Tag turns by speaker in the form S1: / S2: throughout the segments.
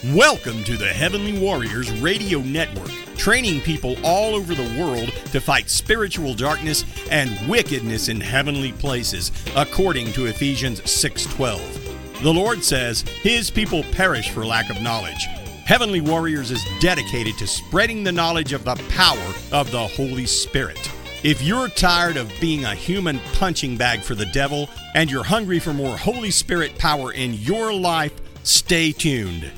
S1: Welcome to the Heavenly Warriors Radio Network, training people all over the world to fight spiritual darkness and wickedness in heavenly places, according to Ephesians 6:12. The Lord says His people perish for lack of knowledge. Heavenly Warriors is dedicated to spreading the knowledge of the power of the Holy Spirit. If you're tired of being a human punching bag for the devil and you're hungry for more Holy Spirit power in your life, stay tuned.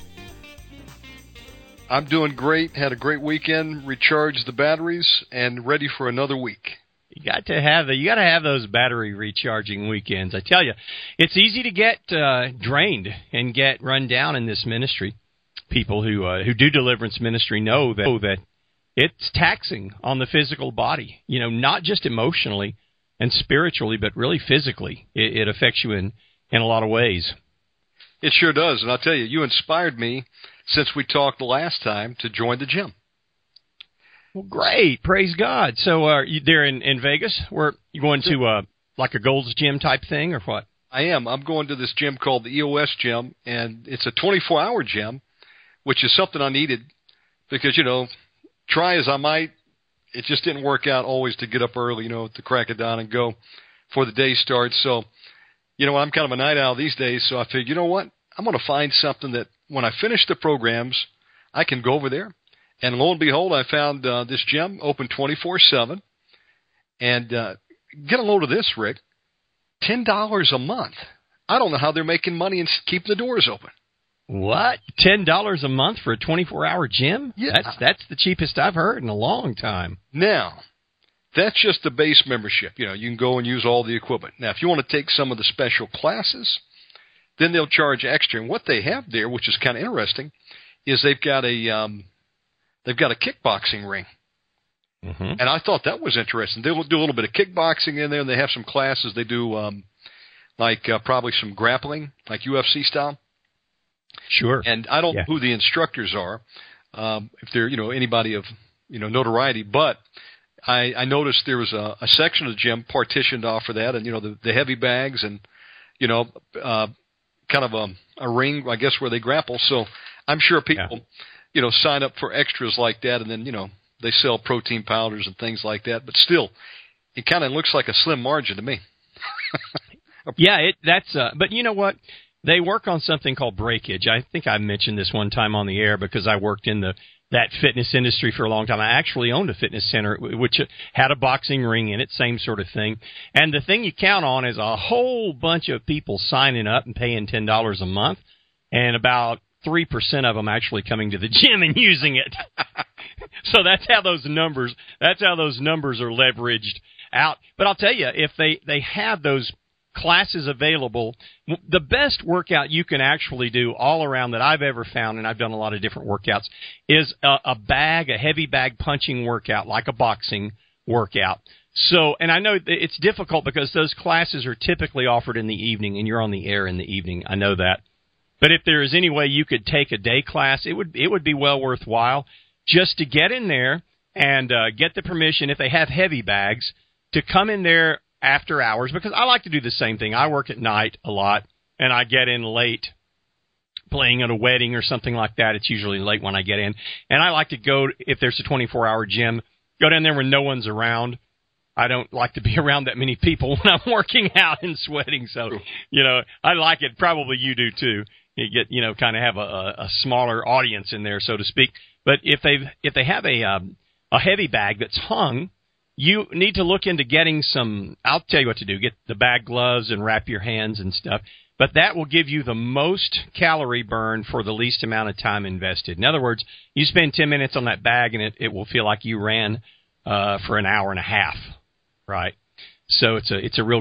S2: I'm doing great. Had a great weekend, recharged the batteries, and ready for another week.
S3: You got to have those battery recharging weekends. I tell you, it's easy to get drained and get run down in this ministry. People who do deliverance ministry know that it's taxing on the physical body. You know, not just emotionally and spiritually, but really physically. It affects you in a lot of ways.
S2: It sure does, and I'll tell you, you inspired me since we talked the last time to join the gym.
S3: Well, great. Praise God. So you there in Vegas? Where you going to like a Gold's Gym type thing or what?
S2: I am. I'm going to this gym called the EOS Gym, and it's a 24-hour gym, which is something I needed because, you know, try as I might, it just didn't work out always to get up early, you know, to crack it down and go before the day starts. So, you know, I'm kind of a night owl these days, so I figured, you know what, I'm going to find something that when I finish the programs, I can go over there. And lo and behold, I found this gym open 24/7. And get a load of this, Rick, $10 a month. I don't know how they're making money and keeping the doors open.
S3: What? $10 a month for a 24-hour gym?
S2: Yeah.
S3: That's the cheapest I've heard in a long time.
S2: Now, that's just the base membership. You know, you can go and use all the equipment. Now, if you want to take some of the special classes, then they'll charge extra. And what they have there, which is kind of interesting, is they've got a kickboxing ring.
S3: Mm-hmm.
S2: And I thought that was interesting. They'll do a little bit of kickboxing in there, and they have some classes. They do probably some grappling, like UFC style.
S3: Sure.
S2: And I don't know who the instructors are, if they're, you know, anybody of, you know, notoriety, but I noticed there was a section of the gym partitioned off for that, and, you know, the heavy bags and, you know, kind of a ring, I guess, where they grapple. So I'm sure people, you know, sign up for extras like that, and then, you know, they sell protein powders and things like that. But still, it kind of looks like a slim margin to me.
S3: But you know what? They work on something called breakage. I think I mentioned this one time on the air because I worked in that fitness industry for a long time. I actually owned a fitness center which had a boxing ring in it, same sort of thing. And the thing you count on is a whole bunch of people signing up and paying $10 a month, and about 3% of them actually coming to the gym and using it. So that's how those numbers are leveraged out. But I'll tell you, if they have those classes available, the best workout you can actually do all around that I've ever found, and I've done a lot of different workouts, is a heavy bag punching workout, like a boxing workout. So, and I know it's difficult because those classes are typically offered in the evening, and you're on the air in the evening. I know that. But if there is any way you could take a day class, it would be well worthwhile just to get in there and get the permission, if they have heavy bags, to come in there after hours, because I like to do the same thing. I work at night a lot, and I get in late playing at a wedding or something like that. It's usually late when I get in. And I like to go, if there's a 24-hour gym, go down there when no one's around. I don't like to be around that many people when I'm working out and sweating. So, you know, I like it. Probably you do too. You get, you know, kind of have a smaller audience in there, so to speak. But if they have a heavy bag that's hung, you need to look into getting some, I'll tell you what to do, get the bag gloves and wrap your hands and stuff. But that will give you the most calorie burn for the least amount of time invested. In other words, you spend 10 minutes on that bag, and it will feel like you ran for an hour and a half, right? So it's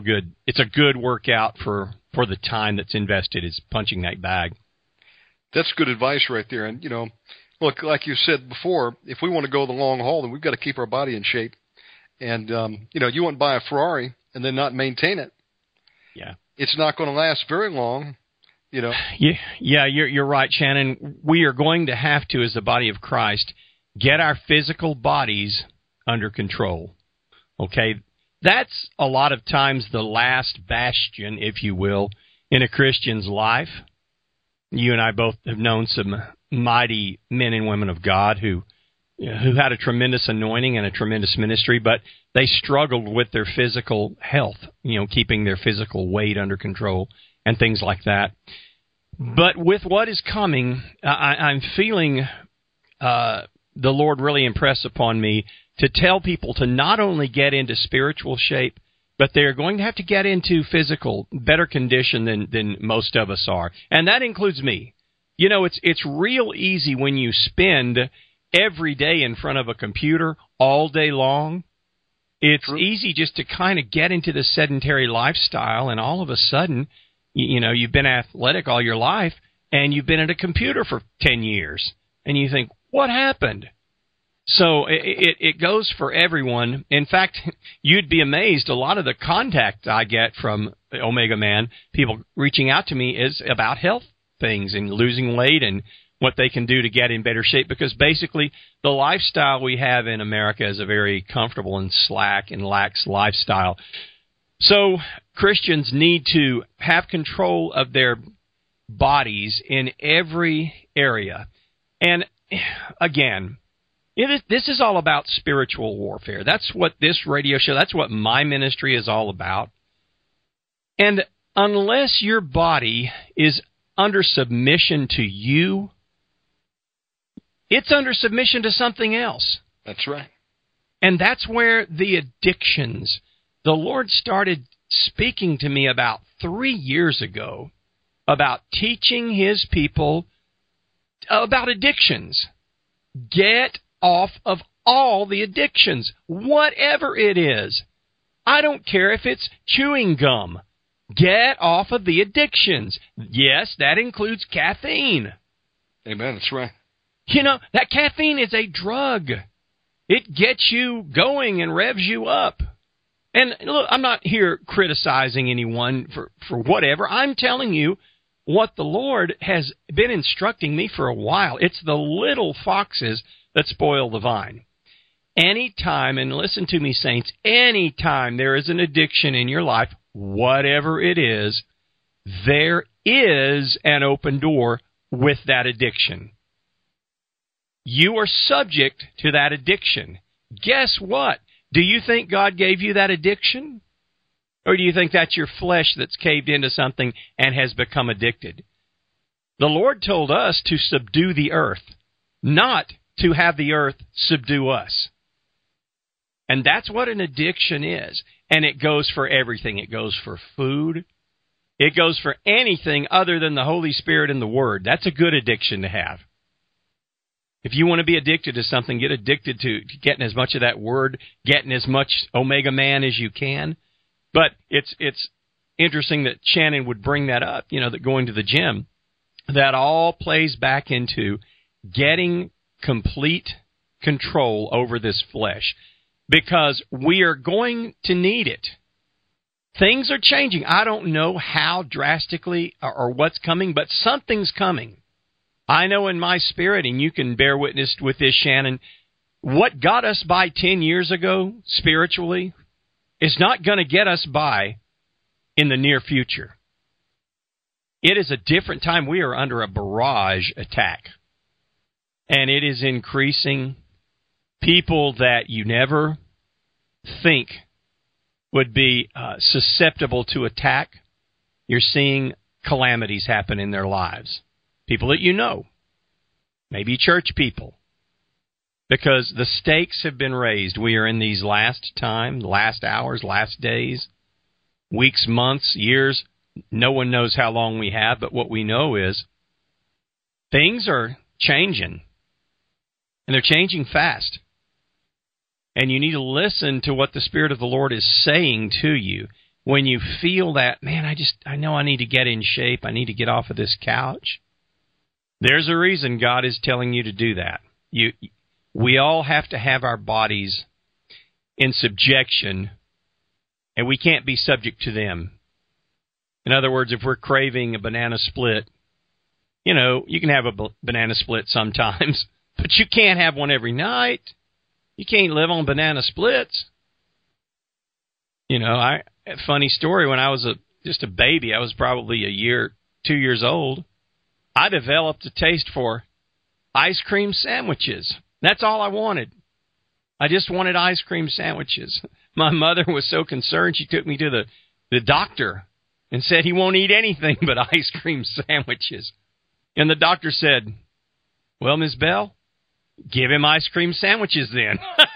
S3: a good workout for the time that's invested, is punching that bag.
S2: That's good advice right there. And, you know, look, like you said before, if we want to go the long haul, then we've got to keep our body in shape. And, you know, you wouldn't buy a Ferrari and then not maintain it.
S3: Yeah.
S2: It's not going to last very long, you know.
S3: Yeah, you're right, Shannon. We are going to have to, as the body of Christ, get our physical bodies under control. Okay? That's a lot of times the last bastion, if you will, in a Christian's life. You and I both have known some mighty men and women of God who had a tremendous anointing and a tremendous ministry, but they struggled with their physical health, keeping their physical weight under control and things like that. But with what is coming, I'm feeling the Lord really impress upon me to tell people to not only get into spiritual shape, but they're going to have to get into physical, better condition than most of us are. And that includes me. It's real easy when you spend every day in front of a computer all day long. It's easy just to kind of get into the sedentary lifestyle, and all of a sudden, you've been athletic all your life, and you've been at a computer for 10 years, and you think, what happened? So it goes for everyone. In fact, you'd be amazed. A lot of the contact I get from Omega Man, people reaching out to me, is about health things and losing weight and what they can do to get in better shape, because basically the lifestyle we have in America is a very comfortable and slack and lax lifestyle. So Christians need to have control of their bodies in every area. And again, this is all about spiritual warfare. That's what this radio show, that's what my ministry is all about. And unless your body is under submission to you, it's under submission to something else.
S2: That's right.
S3: And that's where the addictions, the Lord started speaking to me about 3 years ago about teaching His people about addictions. Get off of all the addictions, whatever it is. I don't care if it's chewing gum. Get off of the addictions. Yes, that includes caffeine.
S2: Amen, that's right.
S3: That caffeine is a drug. It gets you going and revs you up. And look, I'm not here criticizing anyone for whatever. I'm telling you what the Lord has been instructing me for a while. It's the little foxes that spoil the vine. Anytime, and listen to me, saints, anytime there is an addiction in your life, whatever it is, there is an open door with that addiction. You are subject to that addiction. Guess what? Do you think God gave you that addiction? Or do you think that's your flesh that's caved into something and has become addicted? The Lord told us to subdue the earth, not to have the earth subdue us. And that's what an addiction is. And it goes for everything. It goes for food. It goes for anything other than the Holy Spirit and the Word. That's a good addiction to have. If you want to be addicted to something, get addicted to getting as much of that Word, getting as much Omega Man as you can. But it's interesting that Shannon would bring that up, that going to the gym, that all plays back into getting complete control over this flesh, because we are going to need it. Things are changing. I don't know how drastically or what's coming, but something's coming. I know in my spirit, and you can bear witness with this, Shannon, what got us by 10 years ago spiritually is not going to get us by in the near future. It is a different time. We are under a barrage attack, and it is increasing. People that you never think would be susceptible to attack, you're seeing calamities happen in their lives. People that you know, maybe church people, because the stakes have been raised. We are in these last hours, last days, weeks, months, years. No one knows how long we have, but what we know is things are changing, and they're changing fast. And you need to listen to what the Spirit of the Lord is saying to you when you feel that, man, I know I need to get in shape. I need to get off of this couch. There's a reason God is telling you to do that. We all have to have our bodies in subjection, and we can't be subject to them. In other words, if we're craving a banana split, you can have a banana split sometimes, but you can't have one every night. You can't live on banana splits. A funny story, when I was just a baby, I was probably 2 years old. I developed a taste for ice cream sandwiches. That's all I wanted. I just wanted ice cream sandwiches. My mother was so concerned, she took me to the doctor and said he won't eat anything but ice cream sandwiches. And the doctor said, well, Ms. Bell, give him ice cream sandwiches then.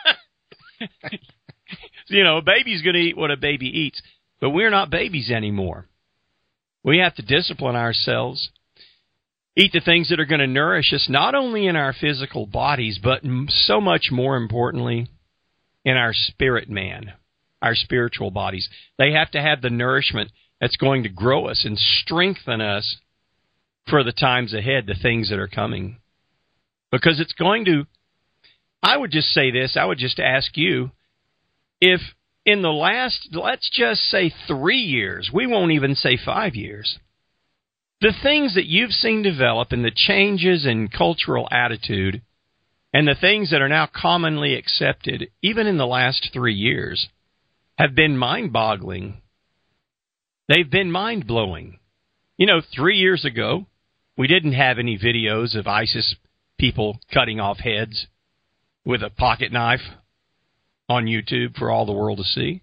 S3: You know, a baby's going to eat what a baby eats, but we're not babies anymore. We have to discipline ourselves, eat the things that are going to nourish us, not only in our physical bodies, but so much more importantly, in our spirit man, our spiritual bodies. They have to have the nourishment that's going to grow us and strengthen us for the times ahead, the things that are coming. Because it's going to, I would just say this, I would just ask you, if in the last, let's just say 3 years, we won't even say 5 years, the things that you've seen develop and the changes in cultural attitude and the things that are now commonly accepted, even in the last 3 years, have been mind-boggling. They've been mind-blowing. You know, 3 years ago, we didn't have any videos of ISIS people cutting off heads with a pocket knife on YouTube for all the world to see.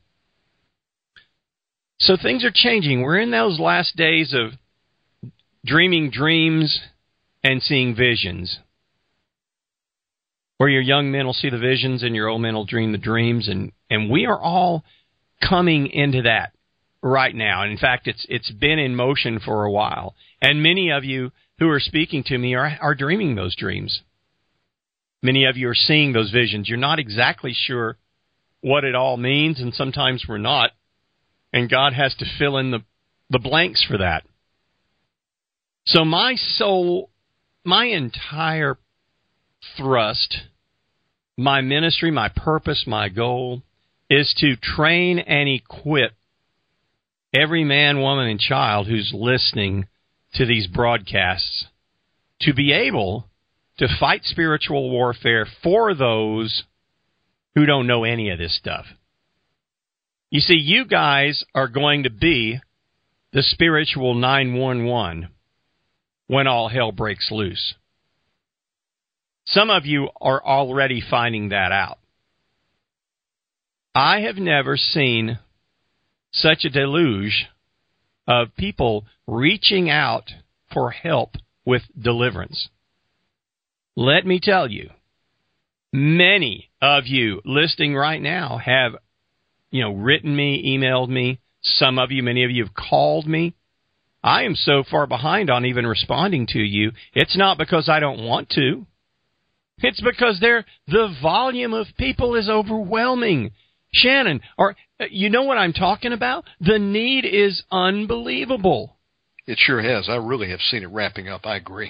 S3: So things are changing. We're in those last days of dreaming dreams and seeing visions, where your young men will see the visions and your old men will dream the dreams, and we are all coming into that right now. And in fact, it's been in motion for a while, and many of you who are speaking to me are dreaming those dreams. Many of you are seeing those visions. You're not exactly sure what it all means, and sometimes we're not, and God has to fill in the blanks for that. So my soul, my entire thrust, my ministry, my purpose, my goal is to train and equip every man, woman, and child who's listening to these broadcasts to be able to fight spiritual warfare for those who don't know any of this stuff. You see, you guys are going to be the spiritual 911 when all hell breaks loose. Some of you are already finding that out. I have never seen such a deluge of people reaching out for help with deliverance. Let me tell you, many of you listening right now have, written me, emailed me. Some of you, many of you have called me. I am so far behind on even responding to you. It's not because I don't want to. It's because the volume of people is overwhelming. Shannon, you know what I'm talking about? The need is unbelievable.
S2: It sure has. I really have seen it ramping up. I agree.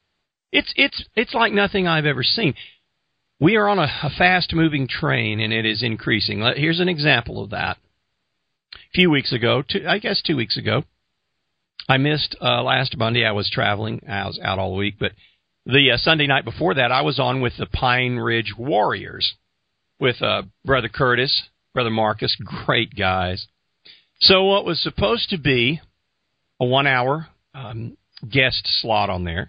S3: It's like nothing I've ever seen. We are on a fast-moving train, and it is increasing. Here's an example of that. A few weeks ago, 2 weeks ago, I missed last Monday. I was traveling. I was out all week. But the Sunday night before that, I was on with the Pine Ridge Warriors with Brother Curtis, Brother Marcus, great guys. So what was supposed to be a 1-hour guest slot on there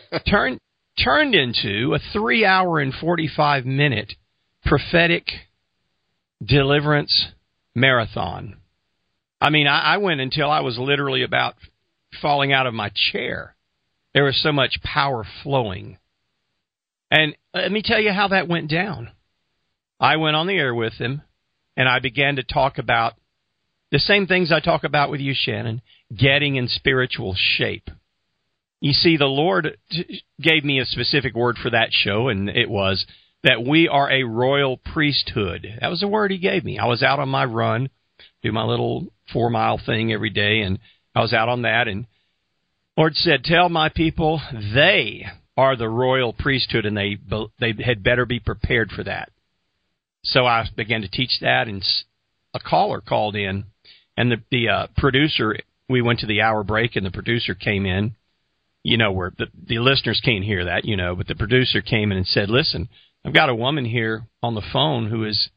S3: turned into a 3-hour and 45-minute prophetic deliverance marathon. I mean, I went until I was literally about falling out of my chair. There was so much power flowing. And let me tell you how that went down. I went on the air with him, and I began to talk about the same things I talk about with you, Shannon, getting in spiritual shape. You see, the Lord gave me a specific word for that show, and it was that we are a royal priesthood. That was the word he gave me. I was out on my run, do my little 4-mile thing every day, and I was out on that, and Lord said, tell my people they are the royal priesthood, and they had better be prepared for that. So I began to teach that, and a caller called in, and the producer, we went to the hour break, and the producer came in. Where the listeners can't hear that, but the producer came in and said, listen, I've got a woman here on the phone who is,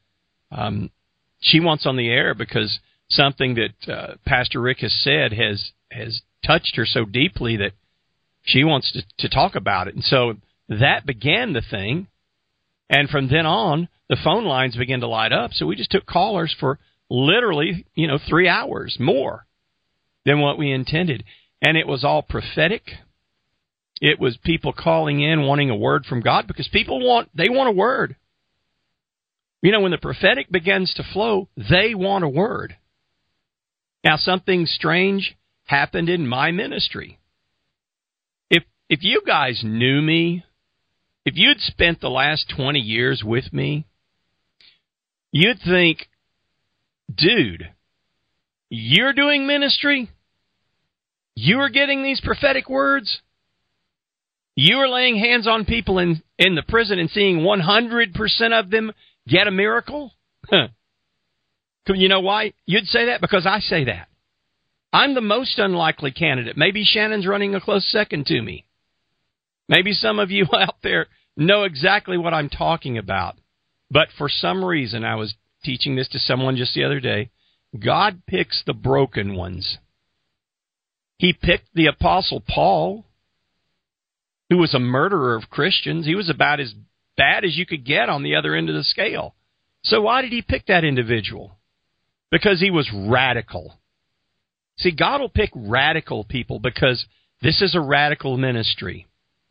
S3: she wants on the air because something that Pastor Rick has said has touched her so deeply that she wants to talk about it. And so that began the thing. And from then on, the phone lines began to light up. So we just took callers for literally, 3 hours more than what we intended. And it was all prophetic. It was people calling in wanting a word from God, because people want a word. When the prophetic begins to flow, they want a word. Now, something strange happened in my ministry. If you guys knew me, if you'd spent the last 20 years with me, you'd think, dude, you're doing ministry? You are getting these prophetic words? You are laying hands on people in the prison and seeing 100% of them get a miracle? You know why you'd say that? Because I say that. I'm the most unlikely candidate. Maybe Shannon's running a close second to me. Maybe some of you out there know exactly what I'm talking about. But for some reason, I was teaching this to someone just the other day, God picks the broken ones. He picked the Apostle Paul, who was a murderer of Christians. He was about as bad as you could get on the other end of the scale. So why did he pick that individual? Because he was radical. See, God will pick radical people because this is a radical ministry.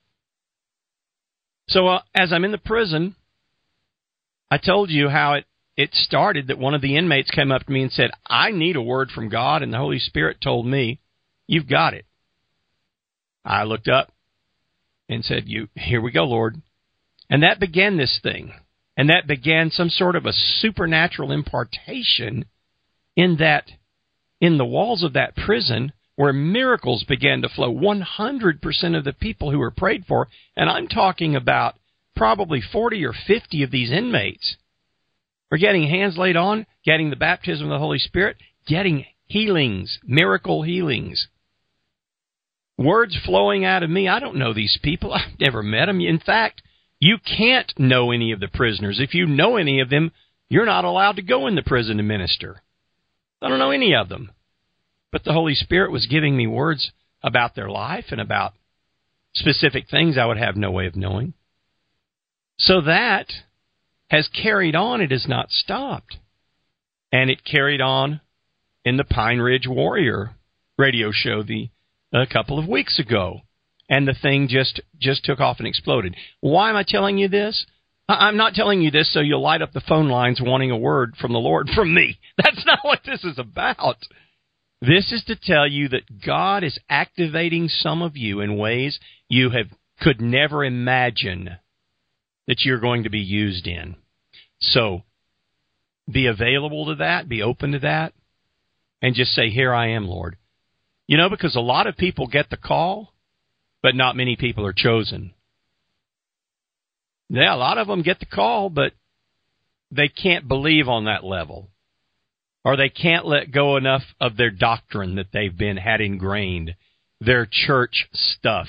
S3: So as I'm in the prison, I told you how it started, that one of the inmates came up to me and said, I need a word from God, and the Holy Spirit told me, you've got it. I looked up and said, here we go, Lord. And that began this thing. And that began some sort of a supernatural impartation in the walls of that prison, where miracles began to flow. 100% of the people who were prayed for, and I'm talking about probably 40 or 50 of these inmates, were getting hands laid on, getting the baptism of the Holy Spirit, getting healings, miracle healings. Words flowing out of me. I don't know these people. I've never met them. In fact, you can't know any of the prisoners. If you know any of them, you're not allowed to go in the prison to minister. I don't know any of them. But the Holy Spirit was giving me words about their life and about specific things I would have no way of knowing. So that has carried on. It has not stopped. And it carried on in the Pine Ridge Warrior radio show a couple of weeks ago. And the thing just took off and exploded. Why am I telling you this? I'm not telling you this so you'll light up the phone lines wanting a word from the Lord from me. That's not what this is about. This is to tell you that God is activating some of you in ways you could never imagine that you're going to be used in. So be available to that, be open to that, and just say, here I am, Lord. Because a lot of people get the call, but not many people are chosen. Yeah, a lot of them get the call, but they can't believe on that level. Or they can't let go enough of their doctrine that they've had ingrained, their church stuff.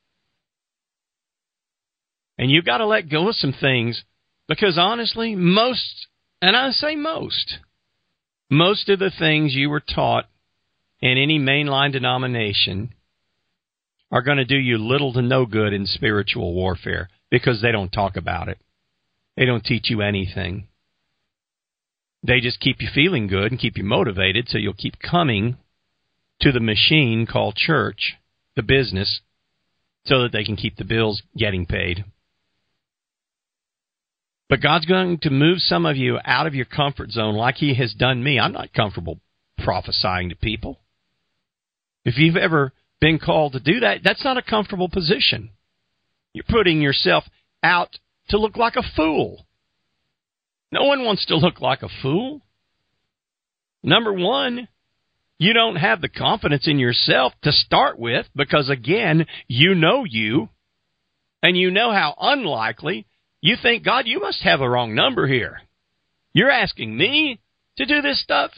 S3: And you've got to let go of some things, because honestly, most of the things you were taught in any mainline denomination are going to do you little to no good in spiritual warfare, because they don't talk about it. They don't teach you anything. They just keep you feeling good and keep you motivated so you'll keep coming to the machine called church, the business, so that they can keep the bills getting paid. But God's going to move some of you out of your comfort zone like He has done me. I'm not comfortable prophesying to people. If you've ever been called to do that, that's not a comfortable position. You're putting yourself out to look like a fool. No one wants to look like a fool. Number one, you don't have the confidence in yourself to start with, because, again, you know you, and you know how unlikely. You think, God, you must have a wrong number here. You're asking me to do this stuff?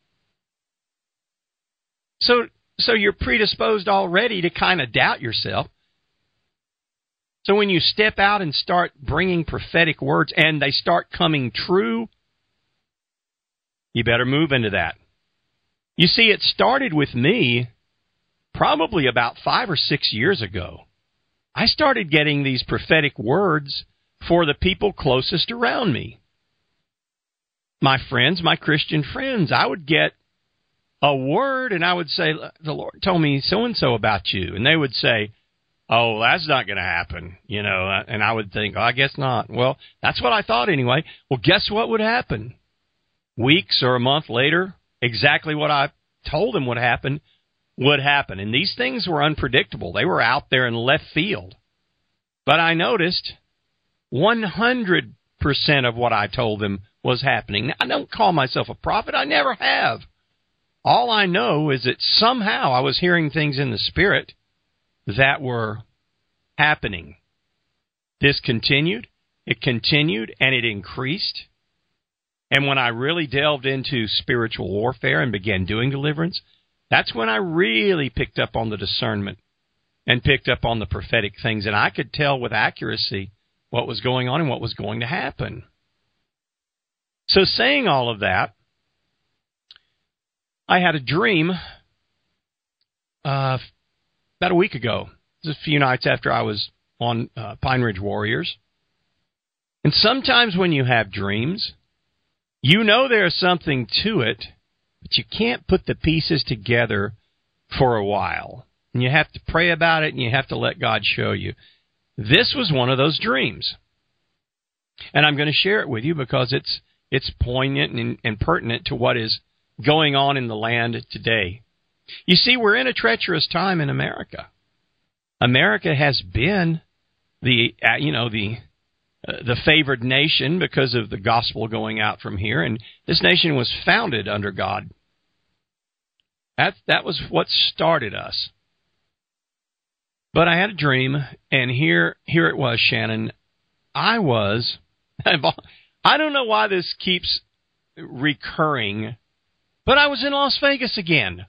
S3: So you're predisposed already to kind of doubt yourself. So when you step out and start bringing prophetic words and they start coming true, you better move into that. You see, it started with me probably about 5 or 6 years ago, I started getting these prophetic words for the people closest around me. My friends, my Christian friends, I would get a word and I would say, the Lord told me so-and-so about you. And they would say, oh, that's not going to happen, you know. And I would think, oh, I guess not. Well, that's what I thought anyway. Well, guess what would happen? Weeks or a month later, exactly what I told them would happen. And these things were unpredictable. They were out there in left field. But I noticed 100% of what I told them was happening. Now, I don't call myself a prophet. I never have. All I know is that somehow I was hearing things in the Spirit that were happening. This continued, and it increased. And when I really delved into spiritual warfare and began doing deliverance, that's when I really picked up on the discernment and picked up on the prophetic things. And I could tell with accuracy what was going on and what was going to happen. So saying all of that, I had a dream about a week ago. It was a few nights after I was on Pine Ridge Warriors. And sometimes when you have dreams, you know there's something to it, but you can't put the pieces together for a while. And you have to pray about it, and you have to let God show you. This was one of those dreams. And I'm going to share it with you because it's poignant and pertinent to what is going on in the land today. You see, we're in a treacherous time in America. America has been the favored nation because of the gospel going out from here, and this nation was founded under God. That was what started us. But I had a dream, and here it was, Shannon. I don't know why this keeps recurring, but I was in Las Vegas again.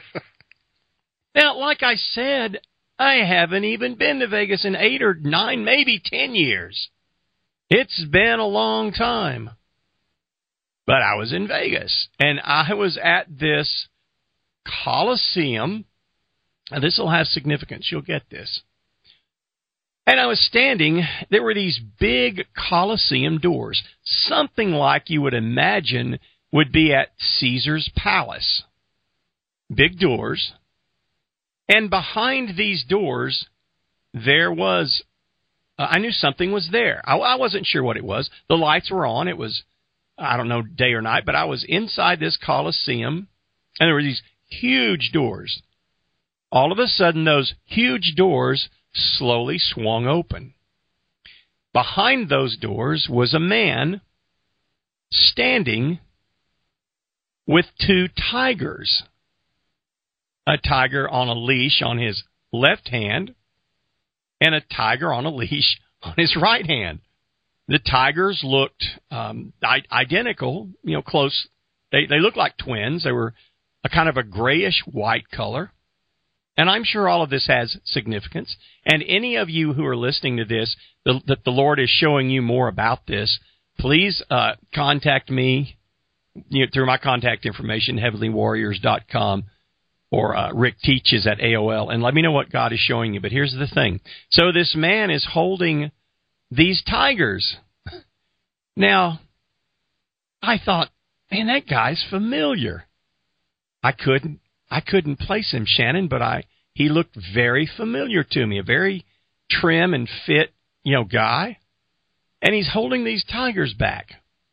S3: Now, like I said, I haven't even been to Vegas in 8 or 9, maybe 10 years. It's been a long time. But I was in Vegas, and I was at this Coliseum. Now, this will have significance. You'll get this. And I was standing, there were these big Coliseum doors, something like you would imagine would be at Caesar's Palace. Big doors. And behind these doors, there was, I knew something was there. I wasn't sure what it was. The lights were on. It was, I don't know, day or night, but I was inside this Coliseum, and there were these huge doors. All of a sudden, those huge doors slowly swung open. Behind those doors was a man standing with 2 tigers. A tiger on a leash on his left hand and a tiger on a leash on his right hand. The tigers looked identical, close. They looked like twins. They were a kind of a grayish-white color. And I'm sure all of this has significance. And any of you who are listening to this, that the Lord is showing you more about this, please contact me through my contact information, heavenlywarriors.com, or Rick Teaches at AOL, and let me know what God is showing you. But here's the thing. So this man is holding these tigers. Now, I thought, man, that guy's familiar. I couldn't place him, Shannon, but he looked very familiar to me, a very trim and fit, guy. And he's holding these tigers back.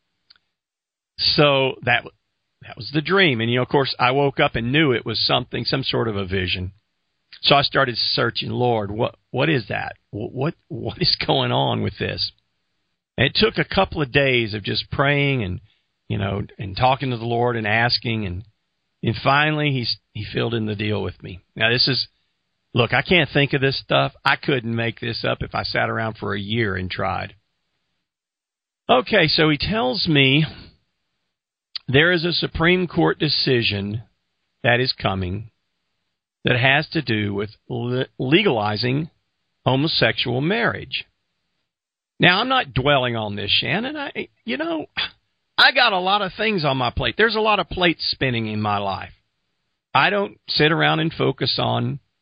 S3: So that was the dream. And, of course, I woke up and knew it was some sort of a vision. So I started searching, Lord, what is that? What is going on with this? And it took a couple of days of just praying and, and talking to the Lord and asking. And finally, he filled in the deal with me. Now, look, I can't think of this stuff. I couldn't make this up if I sat around for a year and tried. Okay, so he tells me there is a Supreme Court decision that is coming that has to do with legalizing homosexual marriage. Now, I'm not dwelling on this, Shannon. I got a lot of things on my plate. There's a lot of plates spinning in my life. I don't sit around and focus on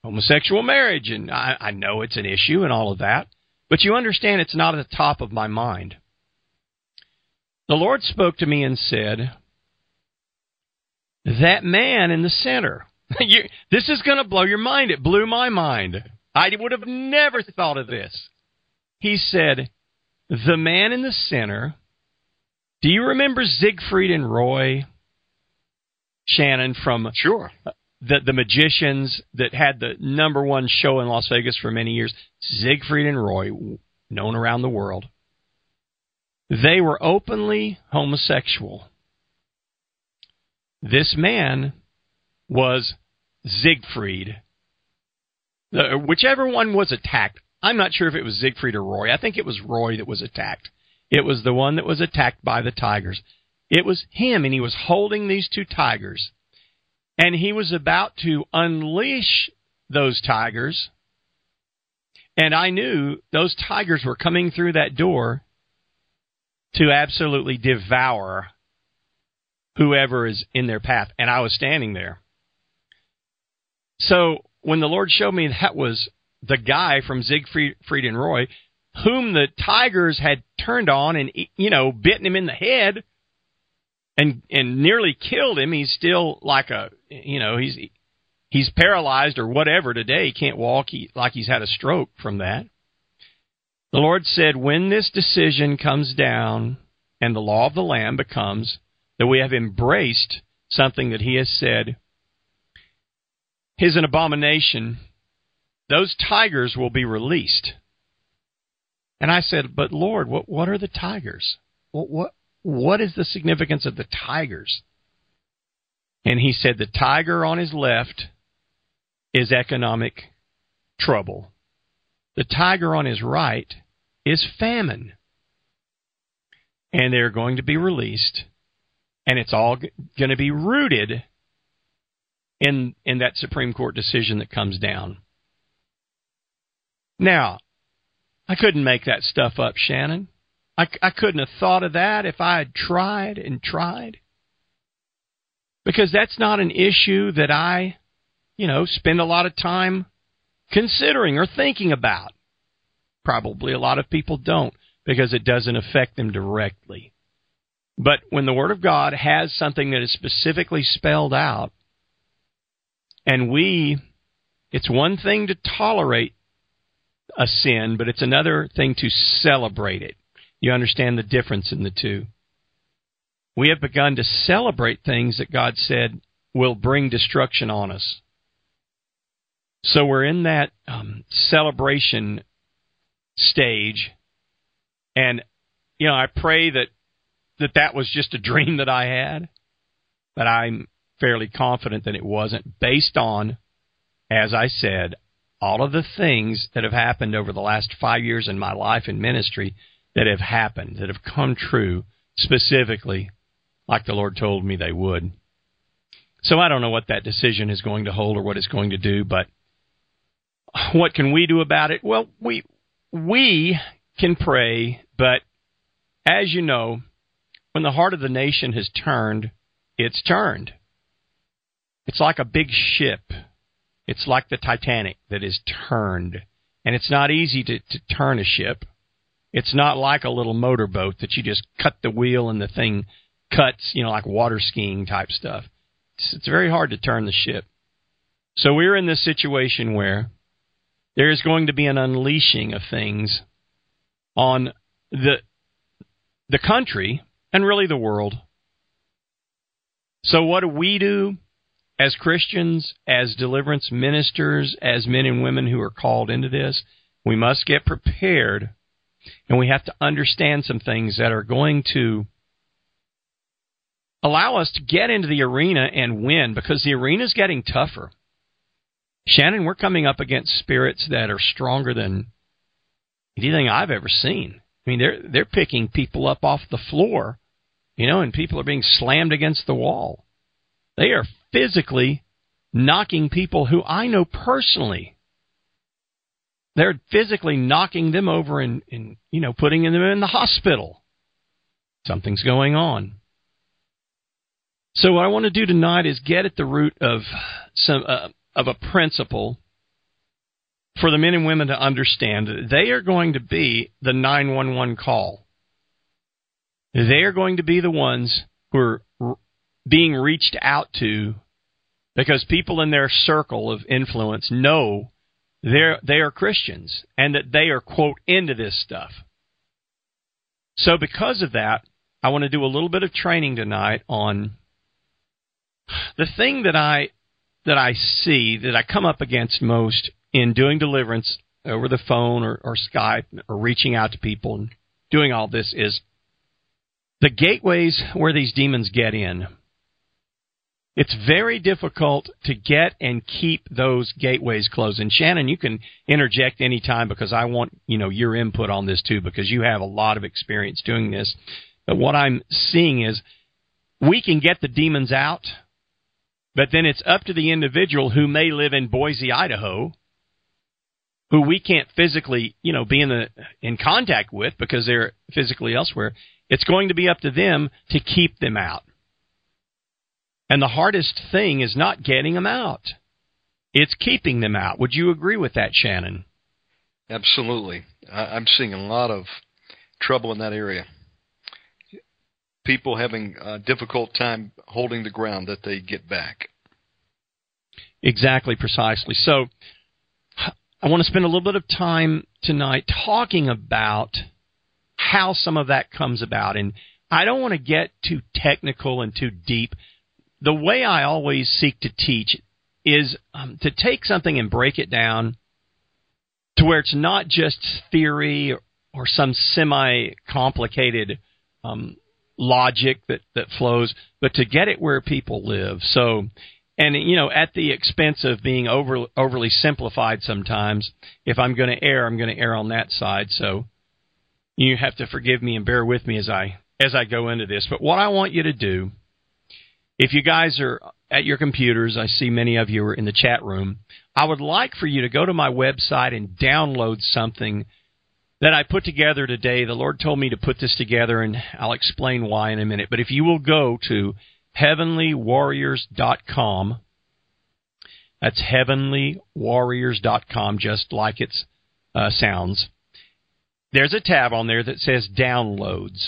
S3: homosexual marriage, and I know it's an issue and all of that, but you understand it's not at the top of my mind. The Lord spoke to me and said, that man in the center, this is going to blow your mind. It blew my mind. I would have never thought of this. He said, the man in the center, do you remember Siegfried and Roy, Shannon, from
S2: Sure.
S3: The magicians that had the #1 show in Las Vegas for many years? Siegfried and Roy, known around the world. They were openly homosexual. This man was Siegfried. Whichever one was attacked. I'm not sure if it was Siegfried or Roy. I think it was Roy that was attacked. It was the one that was attacked by the tigers. It was him, and he was holding these 2 tigers. And he was about to unleash those tigers. And I knew those tigers were coming through that door to absolutely devour whoever is in their path. And I was standing there. So when the Lord showed me that was the guy from Siegfried and Roy, whom the tigers had turned on and, bitten him in the head and nearly killed him, he's still like he's paralyzed or whatever today. He can't walk, like he's had a stroke from that. The Lord said, when this decision comes down and the law of the Lamb becomes that we have embraced something that he has said is an abomination, those tigers will be released. And I said, but Lord, what are the tigers? What is the significance of the tigers? And he said the tiger on his left is economic trouble. The tiger on his right is famine. And they're going to be released. And it's all going to be rooted in that Supreme Court decision that comes down. Now, I couldn't make that stuff up, Shannon. I couldn't have thought of that if I had tried and tried. Because that's not an issue that I, spend a lot of time considering or thinking about. Probably a lot of people don't, because it doesn't affect them directly. But when the Word of God has something that is specifically spelled out, and it's one thing to tolerate a sin, but it's another thing to celebrate it. You understand the difference in the two. We have begun to celebrate things that God said will bring destruction on us. So we're in that celebration stage, and I pray that was just a dream that I had, but I'm fairly confident that it wasn't, based on, as I said, all of the things that have happened over the last 5 years in my life and ministry that have happened, that have come true, specifically like the Lord told me they would. So I don't know what that decision is going to hold or what it's going to do, but what can we do about it? Well, we can pray, but as you know, when the heart of the nation has turned, it's turned. It's like a big ship. It's like the Titanic that is turned. And it's not easy to turn a ship. It's not like a little motorboat that you just cut the wheel and the thing cuts, like water skiing type stuff. It's very hard to turn the ship. So we're in this situation where there is going to be an unleashing of things on the country and really the world. So what do we do as Christians, as deliverance ministers, as men and women who are called into this? We must get prepared, and we have to understand some things that are going to allow us to get into the arena and win, because the arena is getting tougher. Shannon, we're coming up against spirits that are stronger than anything I've ever seen. I mean, they're picking people up off the floor, and people are being slammed against the wall. They are physically knocking people who I know personally. They're physically knocking them over and putting them in the hospital. Something's going on. So what I want to do tonight is get at the root of a principle for the men and women to understand that they are going to be the 911 call. They are going to be the ones who are being reached out to because people in their circle of influence know they are Christians and that they are, quote, into this stuff. So because of that, I want to do a little bit of training tonight on the thing that I see, that I come up against most in doing deliverance over the phone or Skype or reaching out to people and doing all this is the gateways where these demons get in. It's very difficult to get and keep those gateways closed. And Shannon, you can interject any time because I want, your input on this too, because you have a lot of experience doing this. But what I'm seeing is we can get the demons out, but then it's up to the individual who may live in Boise, Idaho, who we can't physically, be in contact with because they're physically elsewhere. It's going to be up to them to keep them out. And the hardest thing is not getting them out. It's keeping them out. Would you agree with that, Shannon?
S2: Absolutely. I'm seeing a lot of trouble in that area. People having a difficult time holding the ground that they get back.
S3: Exactly, precisely. So I want to spend a little bit of time tonight talking about how some of that comes about. And I don't want to get too technical and too deep. The way I always seek to teach is to take something and break it down to where it's not just theory or some semi-complicated logic that flows, but to get it where people live. So, and at the expense of being overly simplified sometimes, if I'm going to err, I'm going to err on that side. So you have to forgive me and bear with me as I go into this. But what I want you to do, if you guys are at your computers, I see many of you are in the chat room, I would like for you to go to my website and download something that I put together today. The Lord told me to put this together, and I'll explain why in a minute. But if you will go to heavenlywarriors.com, that's heavenlywarriors.com, just like it sounds. There's a tab on there that says Downloads.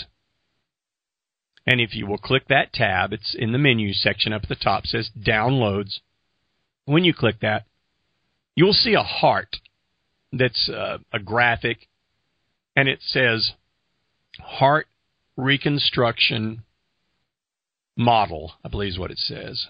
S3: And if you will click that tab, it's in the menu section up at the top, says Downloads. When you click that, you'll see a heart that's a graphic, and it says Heart Reconstruction Model, I believe is what it says.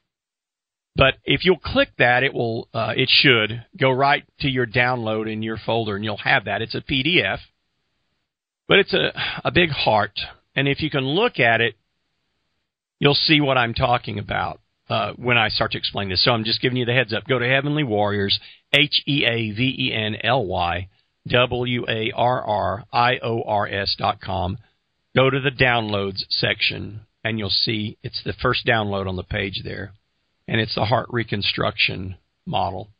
S3: But if you'll click that, it should go right to your download in your folder, and you'll have that. It's a PDF, but it's a big heart. And if you can look at it, you'll see what I'm talking about when I start to explain this. So I'm just giving you the heads up. Go to Heavenly Warriors, HeavenlyWarriors.com. Go to the Downloads section, and you'll see it's the first download on the page there. And it's the Heart Reconstruction Model.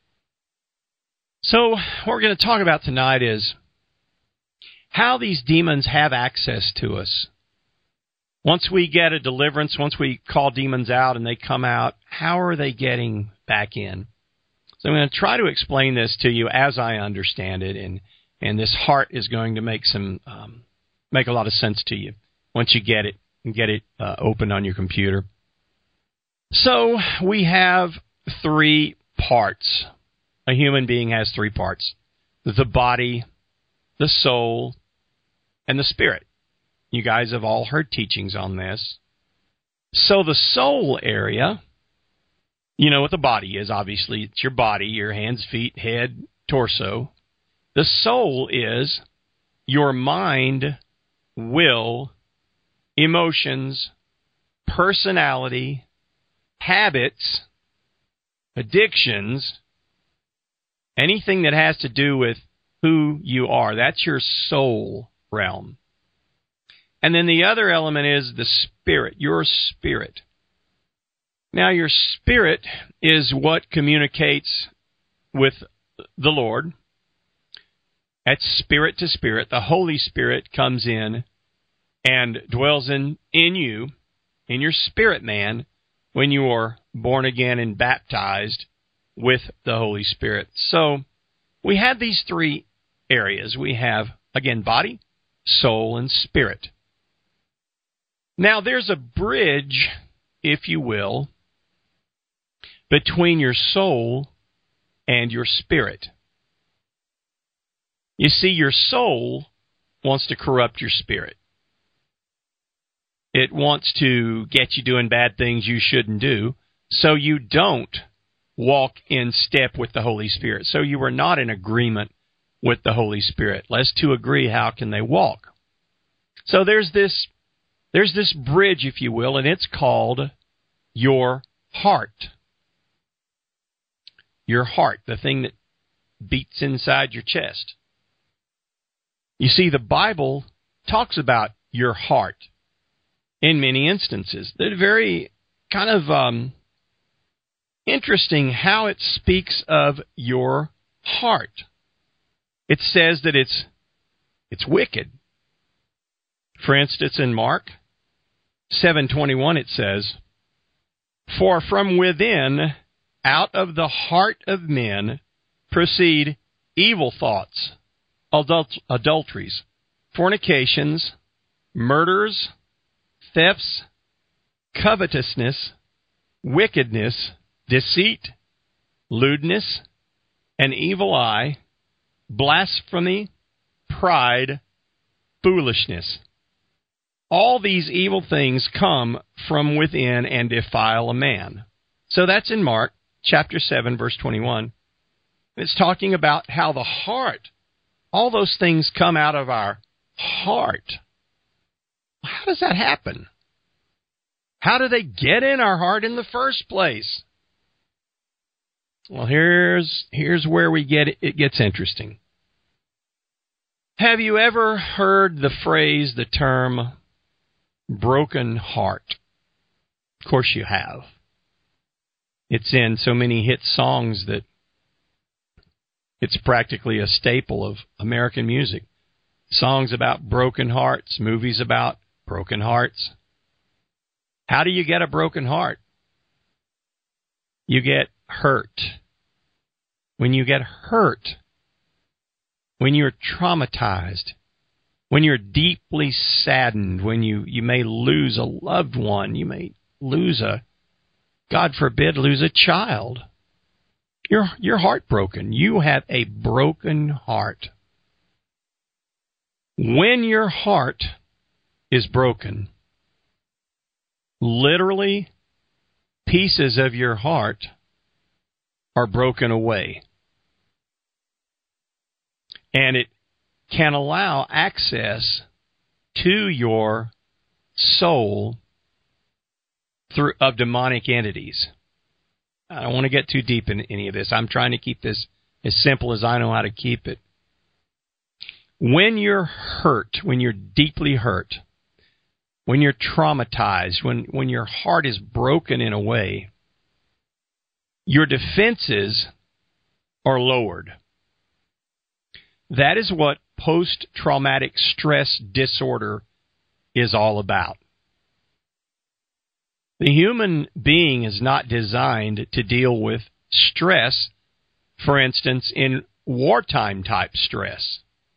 S3: So what we're going to talk about tonight is how these demons have access to us. Once we get a deliverance, once we call demons out and they come out, how are they getting back in? So I'm going to try to explain this to you as I understand it, and this heart is going to make a lot of sense to you once you get it and get it open on your computer. So we have 3 parts. A human being has 3 parts: the body, the soul, and the spirit. You guys have all heard teachings on this. So the soul area, you know what the body is, obviously. It's your body, your hands, feet, head, torso. The soul is your mind, will, emotions, personality, habits, addictions, anything that has to do with who you are. That's your soul realm. And then the other element is the spirit, your spirit. Now, your spirit is what communicates with the Lord. That's spirit to spirit. The Holy Spirit comes in and dwells in you, in your spirit man, when you are born again and baptized with the Holy Spirit. So we have these three areas. We have, again, body, soul, and spirit. Now, there's a bridge, if you will, between your soul and your spirit. You see, your soul wants to corrupt your spirit. It wants to get you doing bad things you shouldn't do, so you don't walk in step with the Holy Spirit. So you are not in agreement with the Holy Spirit. Lest two agree, how can they walk? So there's this bridge, if you will, and it's called your heart. Your heart, the thing that beats inside your chest. You see, the Bible talks about your heart in many instances. They're very kind of interesting how it speaks of your heart. It says that it's wicked. For instance, in Mark 7:21 it says, "For from within, out of the heart of men, proceed evil thoughts, adulteries, fornications, murders, thefts, covetousness, wickedness, deceit, lewdness, an evil eye, blasphemy, pride, foolishness. All these evil things come from within and defile a man." So that's in Mark chapter 7, verse 21. It's talking about how the heart, all those things come out of our heart. How does that happen? How do they get in our heart in the first place? Well, here's where it gets interesting. Have you ever heard the term broken heart? Of course you have. It's in so many hit songs that it's practically a staple of American music. Songs about broken hearts, movies about broken hearts. How do you get a broken heart? You get hurt. When you get hurt, when you're traumatized, when you're deeply saddened, when you may lose a loved one, you may lose God forbid, lose a child. You're heartbroken. You have a broken heart. When your heart is broken, literally pieces of your heart are broken away. And it can allow access to your soul of demonic entities. I don't want to get too deep in any of this. I'm trying to keep this as simple as I know how to keep it. When you're hurt, when you're deeply hurt, when you're traumatized, when your heart is broken in a way, your defenses are lowered. That is what post-traumatic stress disorder is all about. The human being is not designed to deal with stress, for instance, in wartime type stress.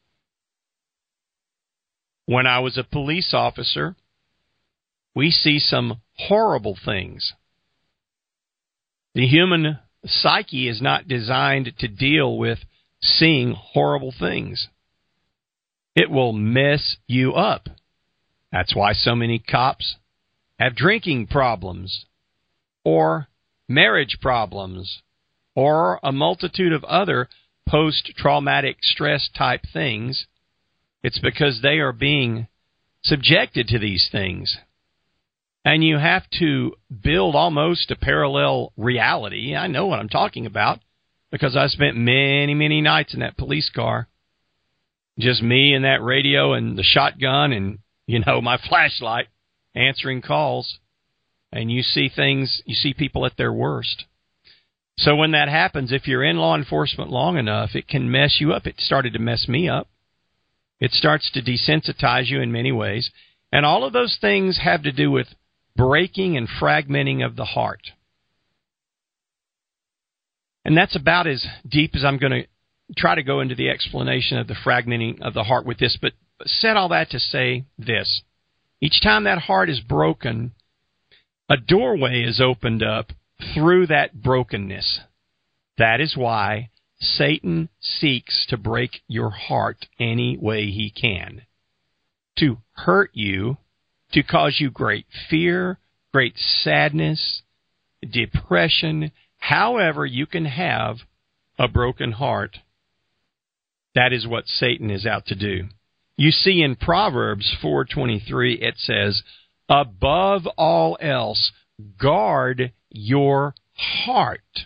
S3: When I was a police officer, we see some horrible things. The human psyche is not designed to deal with seeing horrible things. It will mess you up. That's why so many cops have drinking problems, or marriage problems, or a multitude of other post-traumatic stress type things. It's because they are being subjected to these things. And you have to build almost a parallel reality. I know what I'm talking about because I spent many, many nights in that police car. Just me and that radio and the shotgun and, my flashlight answering calls. And you see things, you see people at their worst. So when that happens, if you're in law enforcement long enough, it can mess you up. It started to mess me up. It starts to desensitize you in many ways. And all of those things have to do with breaking and fragmenting of the heart. And that's about as deep as I'm going to try to go into the explanation of the fragmenting of the heart with this, but said all that to say this. Each time that heart is broken, a doorway is opened up through that brokenness. That is why Satan seeks to break your heart any way he can. To hurt you, to cause you great fear, great sadness, depression, however you can have a broken heart. That is what Satan is out to do. You see in Proverbs 4:23 it says, above all else, guard your heart.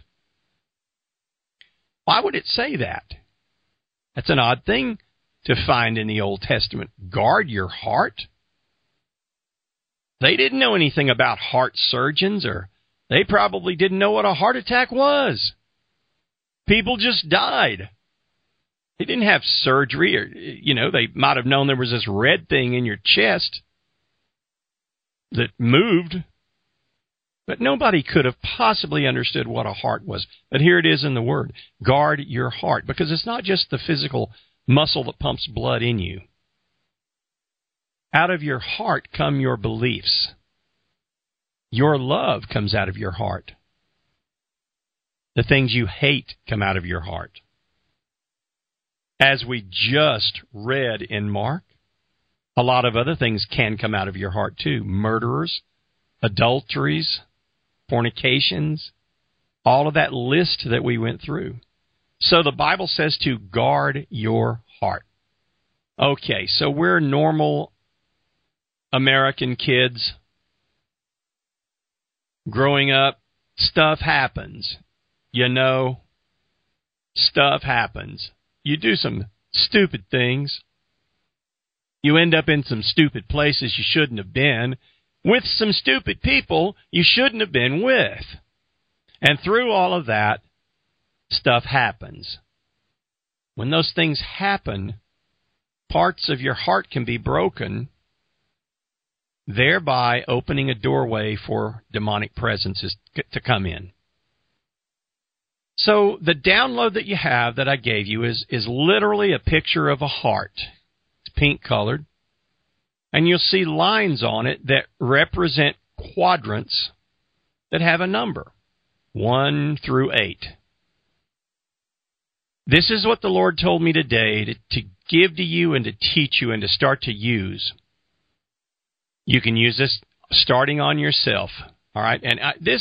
S3: Why would it say that? That's an odd thing to find in the Old Testament. Guard your heart? They didn't know anything about heart surgeons, or they probably didn't know what a heart attack was. People just died. They didn't have surgery, or, they might have known there was this red thing in your chest that moved, but nobody could have possibly understood what a heart was. But here it is in the Word. Guard your heart, because it's not just the physical muscle that pumps blood in you. Out of your heart come your beliefs. Your love comes out of your heart. The things you hate come out of your heart. As we just read in Mark, a lot of other things can come out of your heart too. Murderers, adulteries, fornications, all of that list that we went through. So the Bible says to guard your heart. Okay, so we're normal American kids. Growing up, stuff happens. Stuff happens. You do some stupid things. You end up in some stupid places you shouldn't have been, with some stupid people you shouldn't have been with. And through all of that, stuff happens. When those things happen, parts of your heart can be broken, thereby opening a doorway for demonic presences to come in. So the download that you have that I gave you is literally a picture of a heart. It's pink-colored. And you'll see lines on it that represent quadrants that have a number, 1 through 8. This is what the Lord told me today to give to you and to teach you and to start to use. You can use this starting on yourself. All right? And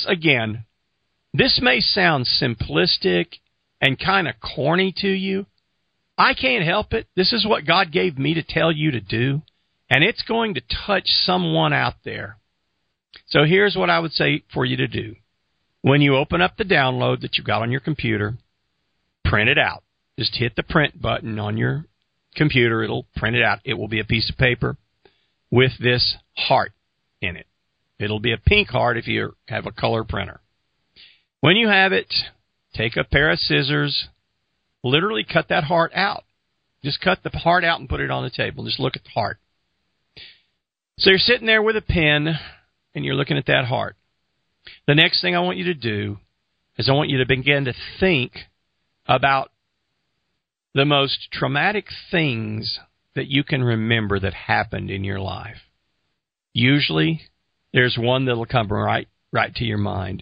S3: this may sound simplistic and kind of corny to you. I can't help it. This is what God gave me to tell you to do, and it's going to touch someone out there. So here's what I would say for you to do. When you open up the download that you've got on your computer, print it out. Just hit the print button on your computer. It'll print it out. It will be a piece of paper with this heart in it. It'll be a pink heart if you have a color printer. When you have it, take a pair of scissors, literally cut that heart out. Just cut the heart out and put it on the table. Just look at the heart. So you're sitting there with a pen, and you're looking at that heart. The next thing I want you to do is I want you to begin to think about the most traumatic things that you can remember that happened in your life. Usually, there's one that'll come right to your mind.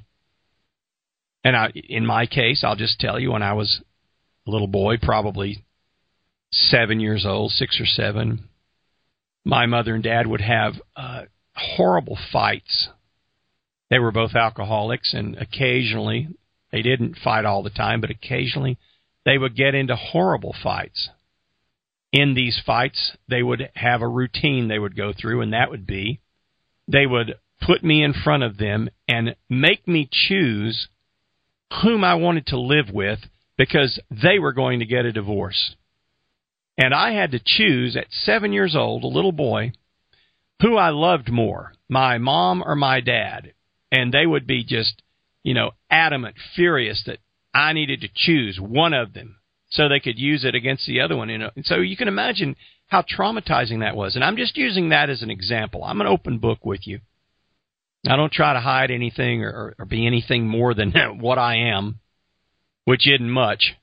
S3: And in my case, I'll just tell you, when I was a little boy, probably 7 years old, 6 or 7, my mother and dad would have horrible fights. They were both alcoholics, and occasionally, they didn't fight all the time, but occasionally they would get into horrible fights. In these fights, they would have a routine they would go through, and that would be they would put me in front of them and make me choose whom I wanted to live with, because they were going to get a divorce. And I had to choose at 7 years old, a little boy, who I loved more, my mom or my dad. And they would be just, adamant, furious that I needed to choose one of them so they could use it against the other one. And so you can imagine how traumatizing that was. And I'm just using that as an example. I'm an open book with you. I don't try to hide anything or be anything more than what I am, which isn't much.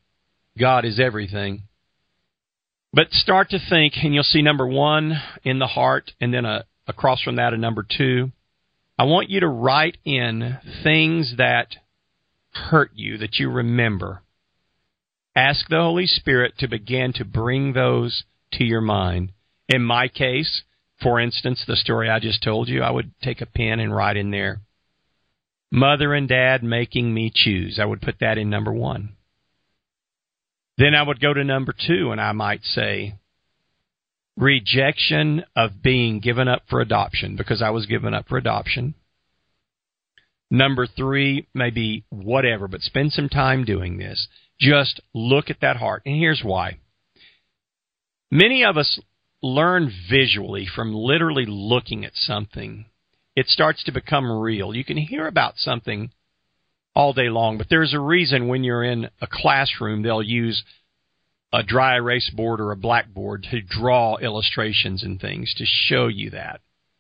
S3: God is everything. But start to think, and you'll see number 1 in the heart, and then across from that a number 2. I want you to write in things that hurt you, that you remember. Ask the Holy Spirit to begin to bring those to your mind. In my case, for instance, the story I just told you, I would take a pen and write in there, Mother and Dad making me choose. I would put that in number 1. Then I would go to number 2, and I might say, rejection of being given up for adoption, because I was given up for adoption. Number 3, maybe whatever, but spend some time doing this. Just look at that heart. And here's why. Many of us learn visually from literally looking at something. It starts to become real. You can hear about something all day long, but there's a reason when you're in a classroom, they'll use a dry erase board or a blackboard to draw illustrations and things to show you that.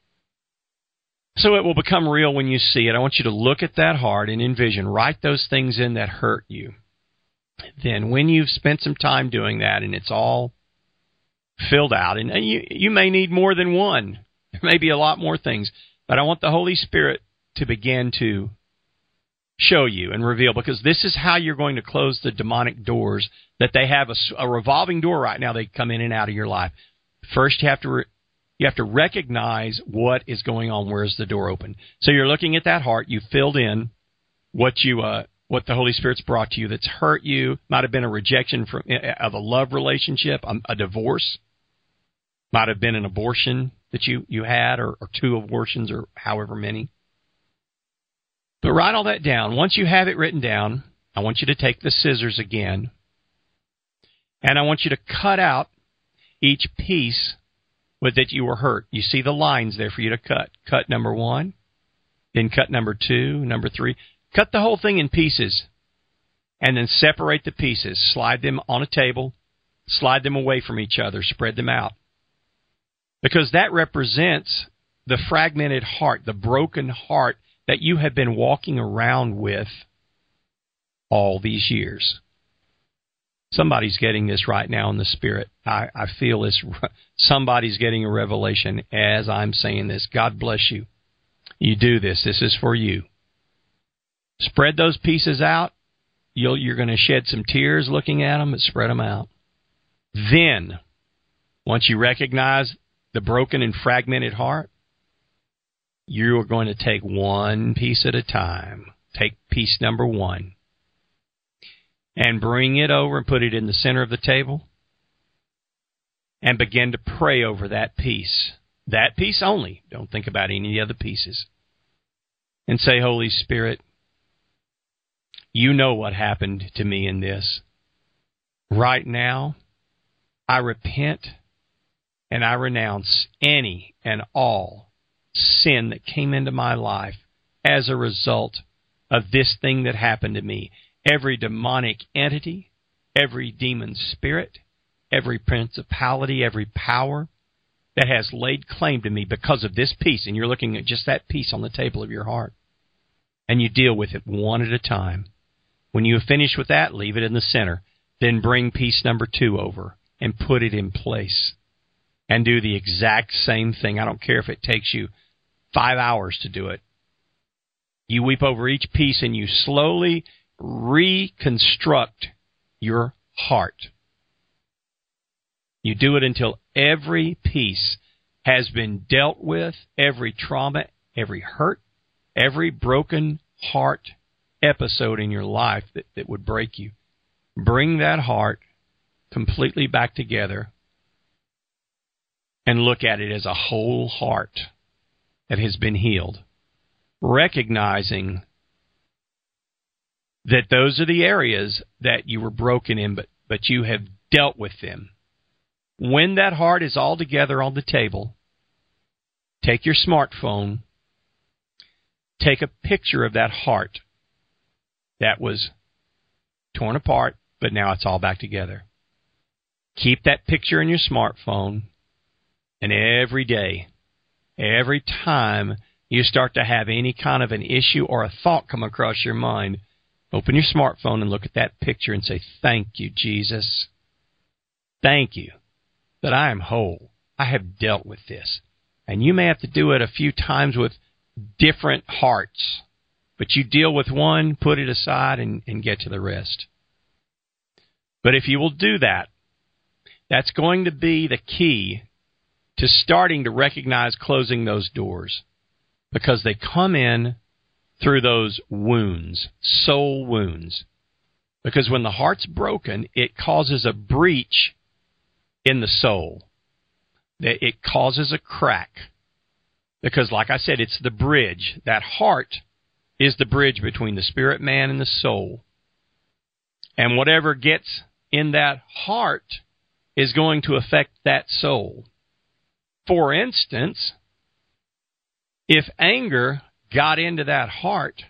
S3: So it will become real when you see it. I want you to look at that heart and envision. Write those things in that hurt you. Then when you've spent some time doing that and it's all filled out, and you may need more than one. There may be a lot more things. But I want the Holy Spirit to begin to show you and reveal, because this is how you're going to close the demonic doors, that they have a revolving door right now. They come in and out of your life. First, you have to recognize what is going on. Where's the door open? So you're looking at that heart. You filled in what the Holy Spirit's brought to you that's hurt you. Might have been a rejection of a love relationship, a divorce. Might have been an abortion that you had, or 2 abortions, or however many. But write all that down. Once you have it written down, I want you to take the scissors again, and I want you to cut out each piece that you were hurt. You see the lines there for you to cut. Cut number 1, then cut number 2, number 3. Cut the whole thing in pieces, and then separate the pieces. Slide them on a table. Slide them away from each other. Spread them out. Because that represents the fragmented heart, the broken heart that you have been walking around with all these years. Somebody's getting this right now in the Spirit. I feel this. Somebody's getting a revelation as I'm saying this. God bless you. You do this. This is for you. Spread those pieces out. You're going to shed some tears looking at them, but spread them out. Then, once you recognize the broken and fragmented heart, you are going to take one piece at a time. Take piece number 1 and bring it over and put it in the center of the table and begin to pray over that piece. That piece only. Don't think about any of the other pieces. And say, Holy Spirit, you know what happened to me in this. Right now, I repent and I renounce any and all sin that came into my life as a result of this thing that happened to me. Every demonic entity, every demon spirit, every principality, every power that has laid claim to me because of this piece. And you're looking at just that piece on the table of your heart. And you deal with it one at a time. When you have finished with that, leave it in the center. Then bring piece number 2 over and put it in place. And do the exact same thing. I don't care if it takes you 5 hours to do it. You weep over each piece and you slowly reconstruct your heart. You do it until every piece has been dealt with, every trauma, every hurt, every broken heart episode in your life that would break you. Bring that heart completely back together and look at it as a whole heart that has been healed, recognizing that those are the areas that you were broken in, but you have dealt with them. When that heart is all together on the table, take your smartphone, take a picture of that heart that was torn apart, but now it's all back together. Keep that picture in your smartphone, and every day, every time you start to have any kind of an issue or a thought come across your mind, Open your smartphone and look at that picture and say, thank you, Jesus. Thank you that I am whole. I have dealt with this. And you may have to do it a few times with different hearts. But you deal with one, put it aside, and get to the rest. But if you will do that, that's going to be the key to starting to recognize closing those doors. Because they come in through those wounds, soul wounds. Because when the heart's broken, it causes a breach in the soul. It causes a crack. Because, like I said, it's the bridge. That heart is the bridge between the spirit man and the soul. And whatever gets in that heart is going to affect that soul. For instance, if anger got into that heart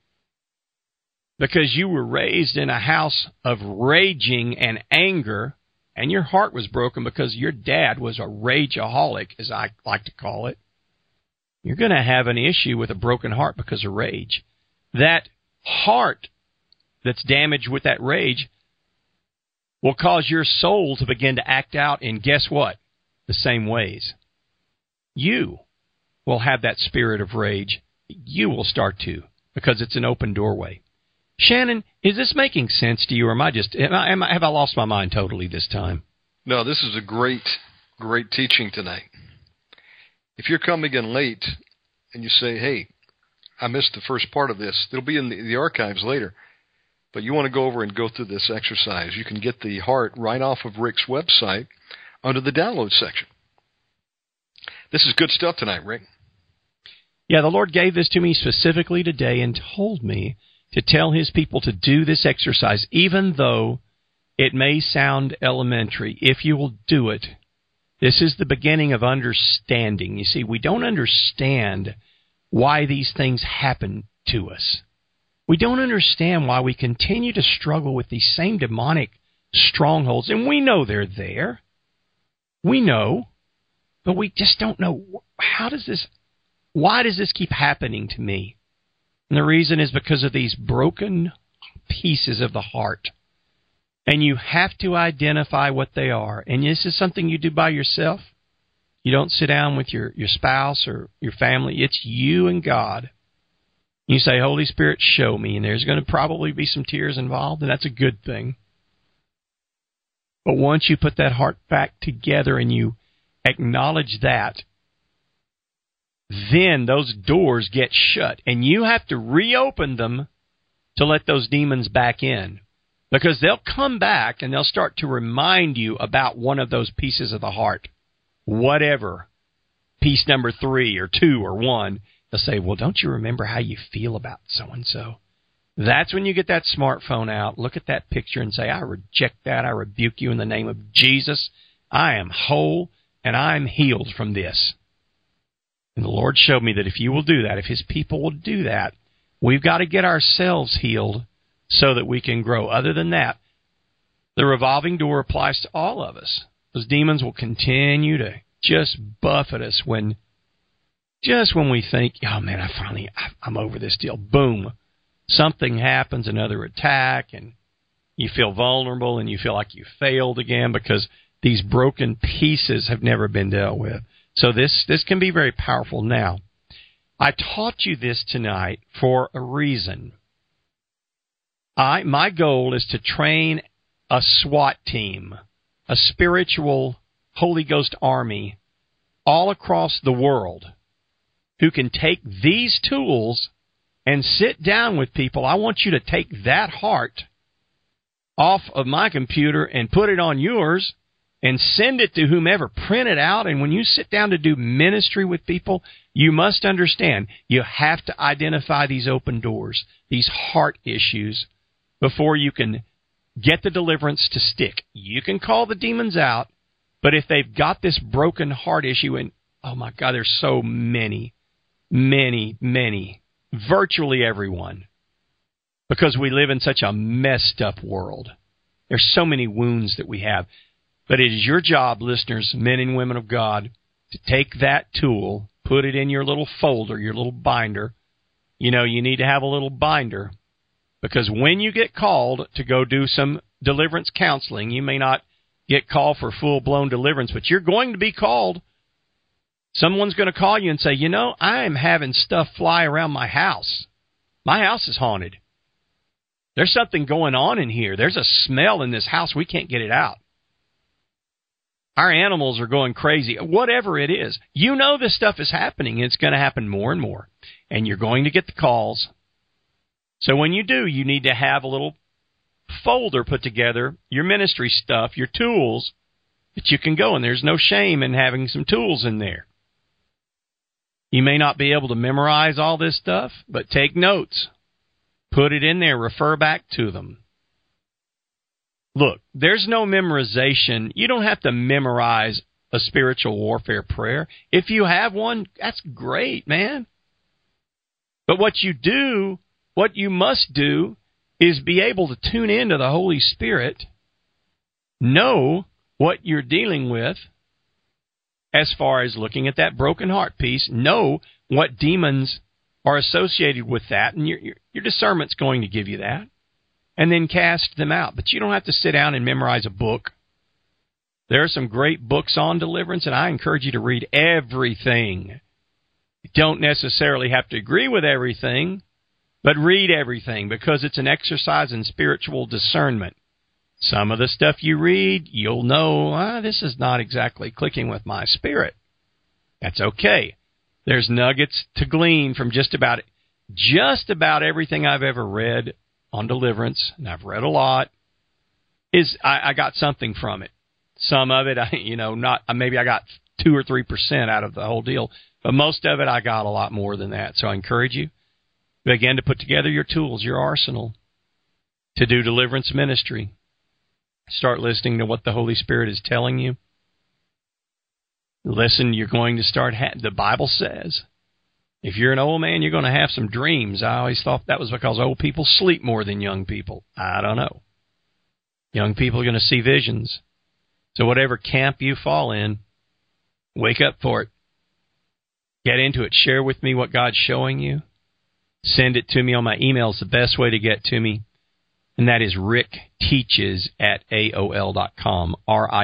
S3: because you were raised in a house of raging and anger, and your heart was broken because your dad was a rageaholic, as I like to call it, you're going to have an issue with a broken heart because of rage. That heart that's damaged with that rage will cause your soul to begin to act out in, guess what? The same ways. You will have that spirit of rage. You will start to, because it's an open doorway. Shannon, is this making sense to you, or have I lost my mind totally this time?
S2: No, this is a great teaching tonight. If you're coming in late and you say, hey, I missed the first part of this, it'll be in the archives later, but you want to go over and go through this exercise, you can get the heart right off of Rick's website under the download section. This is good stuff tonight, Rick.
S3: Yeah, the Lord gave this to me specifically today and told me to tell His people to do this exercise, even though it may sound elementary. If you will do it, this is the beginning of understanding. You see, we don't understand why these things happen to us. We don't understand why we continue to struggle with these same demonic strongholds, and we know they're there. We know, but we just don't know, why does this keep happening to me? And the reason is because of these broken pieces of the heart. And you have to identify what they are. And this is something you do by yourself. You don't sit down with your spouse or your family. It's you and God. You say, Holy Spirit, show me. And there's going to probably be some tears involved, and that's a good thing. But once you put that heart back together and you acknowledge that, then those doors get shut, and you have to reopen them to let those demons back in. Because they'll come back and they'll start to remind you about one of those pieces of the heart. Whatever, piece number 3 or 2 or 1, they'll say, well, don't you remember how you feel about so-and-so? That's when you get that smartphone out, look at that picture and say, I reject that, I rebuke you in the name of Jesus. I am whole and I'm healed from this. And the Lord showed me that if you will do that, if His people will do that, we've got to get ourselves healed so that we can grow. Other than that, the revolving door applies to all of us. Those demons will continue to just buffet us when we think, oh man, I'm over this deal. Boom. Something happens, another attack, and you feel vulnerable and you feel like you failed again because these broken pieces have never been dealt with. So this can be very powerful. Now, I taught you this tonight for a reason. My goal is to train a SWAT team, a spiritual Holy Ghost army all across the world who can take these tools and sit down with people. I want you to take that heart off of my computer and put it on yours and send it to whomever, print it out. And when you sit down to do ministry with people, you must understand you have to identify these open doors, these heart issues, before you can get the deliverance to stick. You can call the demons out, but if they've got this broken heart issue, and oh my God, there's so many, virtually everyone, because we live in such a messed up world. There's so many wounds that we have. But it is your job, listeners, men and women of God, to take that tool, put it in your little folder, your little binder. You know, you need to have a little binder Because when you get called to go do some deliverance counseling, you may not get called for full-blown deliverance, but you're going to be called. Someone's going to call you and say, you know, I am having stuff fly around my house. My house is haunted. There's something going on in here. There's a smell in this house. We can't get it out. Our animals are going crazy. Whatever it is, you know this stuff is happening. It's going to happen more and more, and you're going to get the calls. So when you do, you need to have a little folder put together, your ministry stuff, your tools, that you can go, and there's no shame in having some tools in there. You may not be able to memorize all this stuff, but take notes. Put it in there. Refer back to them. Look, there's no memorization. You don't have to memorize a spiritual warfare prayer. If you have one, that's great, man. But what you must do is be able to tune into the Holy Spirit, know what you're dealing with as far as looking at that broken heart piece, know what demons are associated with that, and your discernment's going to give you that, and then cast them out. But you don't have to sit down and memorize a book. There are some great books on deliverance, and I encourage you to read everything. You don't necessarily have to agree with everything, but read everything, because it's an exercise in spiritual discernment. Some of the stuff you read, you'll know, this is not exactly clicking with my spirit. That's okay. There's nuggets to glean from just about everything I've ever read on deliverance, and I've read a lot, I got something from it. Some of it, maybe I got 2 or 3% out of the whole deal, but most of it I got a lot more than that. So I encourage you, begin to put together your tools, your arsenal, to do deliverance ministry. Start listening to what the Holy Spirit is telling you. Listen, you're going to start, the Bible says, if you're an old man, you're going to have some dreams. I always thought that was because old people sleep more than young people. I don't know. Young people are going to see visions. So whatever camp you fall in, wake up for it. Get into it. Share with me what God's showing you. Send it to me on my email. It's the best way to get to me. And that is rickteaches@aol.com.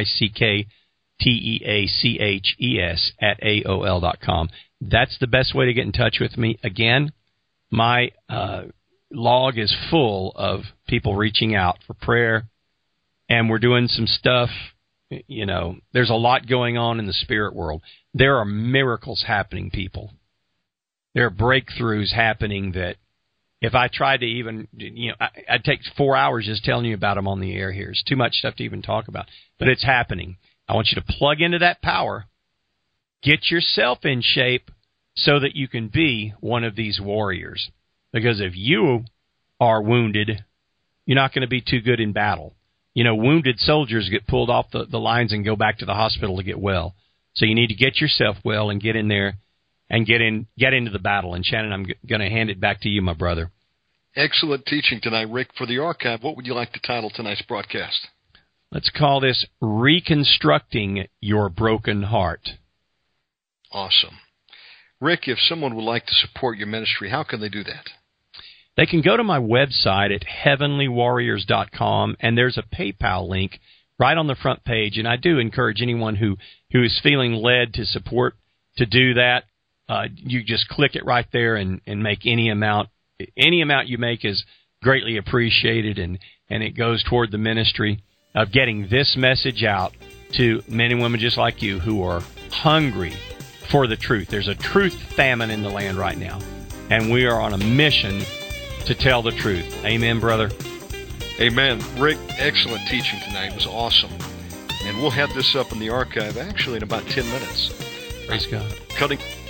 S3: rickteaches@aol.com. That's the best way to get in touch with me. Again, my log is full of people reaching out for prayer, and we're doing some stuff. There's a lot going on in the spirit world. There are miracles happening, people. There are breakthroughs happening that if I tried to even, I'd take 4 hours just telling you about them on the air here. It's too much stuff to even talk about. But it's happening. I want you to plug into that power. Get yourself in shape so that you can be one of these warriors. Because if you are wounded, you're not going to be too good in battle. Wounded soldiers get pulled off the lines and go back to the hospital to get well. So you need to get yourself well and get in there and get into the battle. And Shannon, I'm going to hand it back to you, my brother.
S2: Excellent teaching tonight, Rick. For the archive, what would you like to title tonight's broadcast?
S3: Let's call this Reconstructing Your Broken Heart.
S2: Awesome. Rick, if someone would like to support your ministry, how can they do that?
S3: They can go to my website at heavenlywarriors.com, and there's a PayPal link right on the front page. And I do encourage anyone who is feeling led to support to do that. You just click it right there and make any amount. Any amount you make is greatly appreciated, and it goes toward the ministry of getting this message out to men and women just like you who are hungry for the truth. There's a truth famine in the land right now, and we are on a mission to tell the truth. Amen, brother?
S2: Amen. Rick, excellent teaching tonight. It was awesome. And we'll have this up in the archive actually in about 10 minutes.
S3: Praise God.
S2: Cutting